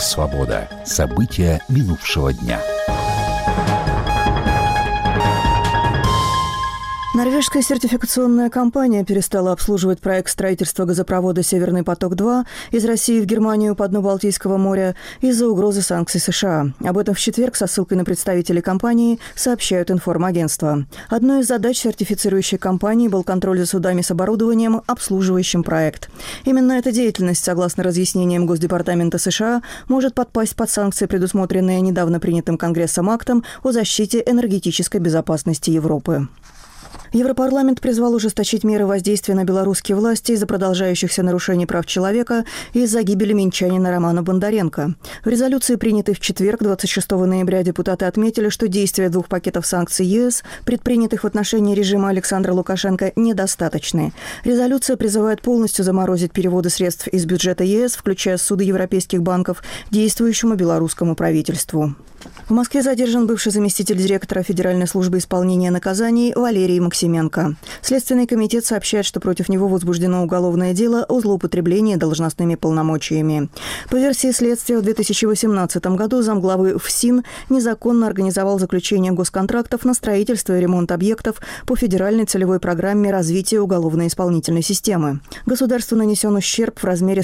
«Свобода». События минувшего дня. Норвежская сертификационная компания перестала обслуживать проект строительства газопровода «Северный поток-2» из России в Германию по дну Балтийского моря из-за угрозы санкций США. Об этом в четверг со ссылкой на представителей компании сообщают информагентства. Одной из задач сертифицирующей компании был контроль за судами с оборудованием, обслуживающим проект. Именно эта деятельность, согласно разъяснениям Госдепартамента США, может подпасть под санкции, предусмотренные недавно принятым Конгрессом актом о защите энергетической безопасности Европы. Европарламент призвал ужесточить меры воздействия на белорусские власти из-за продолжающихся нарушений прав человека и из-за гибели минчанина Романа Бондаренко. В резолюции, принятой в четверг, 26 ноября, депутаты отметили, что действия 2 пакетов санкций ЕС, предпринятых в отношении режима Александра Лукашенко, недостаточны. Резолюция призывает полностью заморозить переводы средств из бюджета ЕС, включая суды европейских банков, действующему белорусскому правительству. В Москве задержан бывший заместитель директора Федеральной службы исполнения наказаний Валерий Максименко. Следственный комитет сообщает, что против него возбуждено уголовное дело о злоупотреблении должностными полномочиями. По версии следствия, в 2018 году замглавы ФСИН незаконно организовал заключение госконтрактов на строительство и ремонт объектов по федеральной целевой программе развития уголовно-исполнительной системы. Государству нанесен ущерб в размере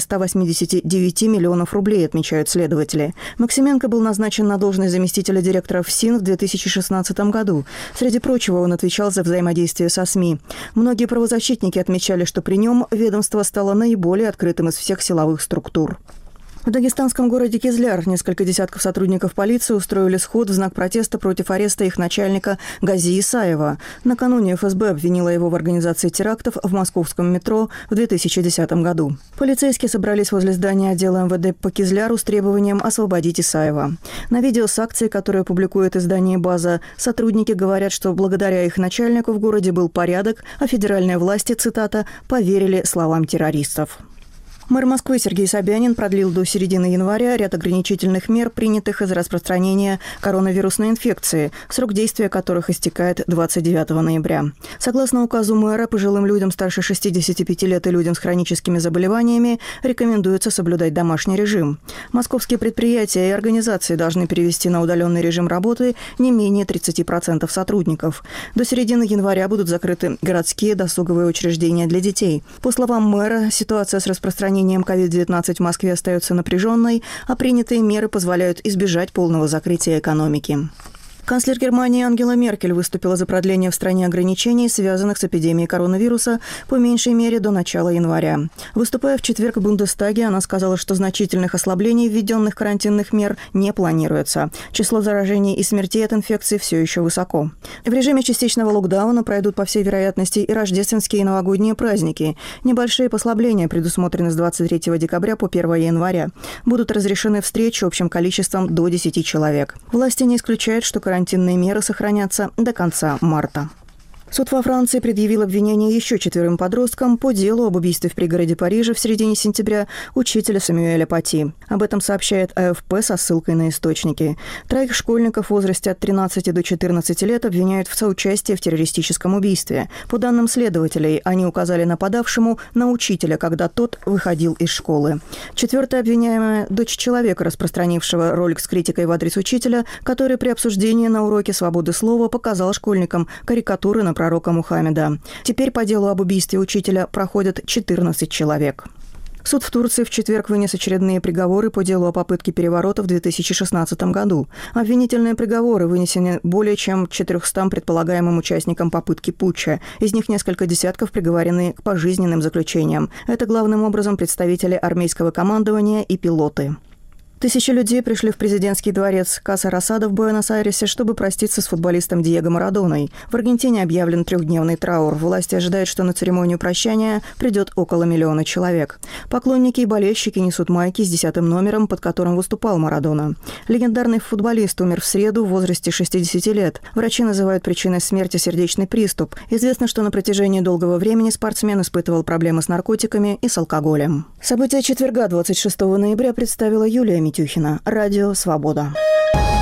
189 миллионов рублей, отмечают следователи. Максименко был назначен на должность заместителя директора ФСИН в 2016 году. Среди прочего, он отвечал за взаимодействие со СМИ. Многие правозащитники отмечали, что при нем ведомство стало наиболее открытым из всех силовых структур. В дагестанском городе Кизляр несколько десятков сотрудников полиции устроили сход в знак протеста против ареста их начальника Гази Исаева. Накануне ФСБ обвинила его в организации терактов в московском метро в 2010 году. Полицейские собрались возле здания отдела МВД по Кизляру с требованием освободить Исаева. На видео с акцией, которую публикует издание «База», сотрудники говорят, что благодаря их начальнику в городе был порядок, а федеральные власти, цитата, «поверили словам террористов». Мэр Москвы Сергей Собянин продлил до середины января ряд ограничительных мер, принятых из-за распространения коронавирусной инфекции, срок действия которых истекает 29 ноября. Согласно указу мэра, пожилым людям старше 65 лет и людям с хроническими заболеваниями рекомендуется соблюдать домашний режим. Московские предприятия и организации должны перевести на удаленный режим работы не менее 30% сотрудников. До середины января будут закрыты городские досуговые учреждения для детей. По словам мэра, ситуация с распространением COVID-19 в Москве остается напряженной, а принятые меры позволяют избежать полного закрытия экономики. Канцлер Германии Ангела Меркель выступила за продление в стране ограничений, связанных с эпидемией коронавируса, по меньшей мере до начала января. Выступая в четверг в Бундестаге, она сказала, что значительных ослаблений введенных карантинных мер не планируется. Число заражений и смертей от инфекции все еще высоко. В режиме частичного локдауна пройдут, по всей вероятности, и рождественские и новогодние праздники. Небольшие послабления предусмотрены с 23 декабря по 1 января. Будут разрешены встречи общим количеством до 10 человек. Власти не исключают, что карантинные меры сохранятся до конца марта. Суд во Франции предъявил обвинение еще 4 подросткам по делу об убийстве в пригороде Парижа в середине сентября учителя Самюэля Пати. Об этом сообщает АФП со ссылкой на источники. 3 школьников в возрасте от 13 до 14 лет обвиняют в соучастии в террористическом убийстве. По данным следователей, они указали нападавшему на учителя, когда тот выходил из школы. 4-я обвиняемая – дочь человека, распространившего ролик с критикой в адрес учителя, который при обсуждении на уроке свободы слова показал школьникам карикатуры на пророка Мухаммеда. Теперь по делу об убийстве учителя проходят 14 человек. Суд в Турции в четверг вынес очередные приговоры по делу о попытке переворота в 2016 году. Обвинительные приговоры вынесены более чем 400 предполагаемым участникам попытки путча. Из них несколько десятков приговорены к пожизненным заключениям. Это главным образом представители армейского командования и пилоты. Тысячи людей пришли в президентский дворец Каса Росада в Буэнос-Айресе, чтобы проститься с футболистом Диего Марадоной. В Аргентине объявлен 3-дневный траур. Власти ожидают, что на церемонию прощания придет около 1 миллиона человек. Поклонники и болельщики несут майки с 10-м номером, под которым выступал Марадона. Легендарный футболист умер в среду в возрасте 60 лет. Врачи называют причиной смерти сердечный приступ. Известно, что на протяжении долгого времени спортсмен испытывал проблемы с наркотиками и с алкоголем. События четверга, 26 ноября, представила Юлия Митюхина. Радио «Свобода».